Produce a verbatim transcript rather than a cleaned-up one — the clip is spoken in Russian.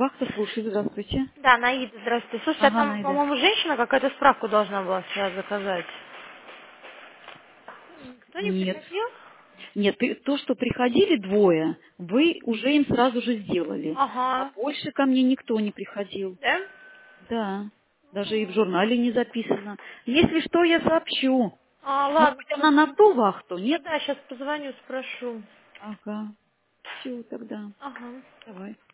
Вахта слушает, здравствуйте. Да, Наида, здравствуйте. Слушайте, а Ага, там, Наида. по-моему, женщина какая-то справку должна была вчера заказать. Кто не Нет. приходил? Нет, ты- то, что приходили двое, вы уже им сразу же сделали. А Ага. больше ко мне никто не приходил. Да? Да. Даже и в журнале не записано. Если что, я сообщу. А, Может ладно. быть, она на ту вахту, нет? Да, сейчас позвоню, спрошу. Ага. Все тогда. Ага. Давай.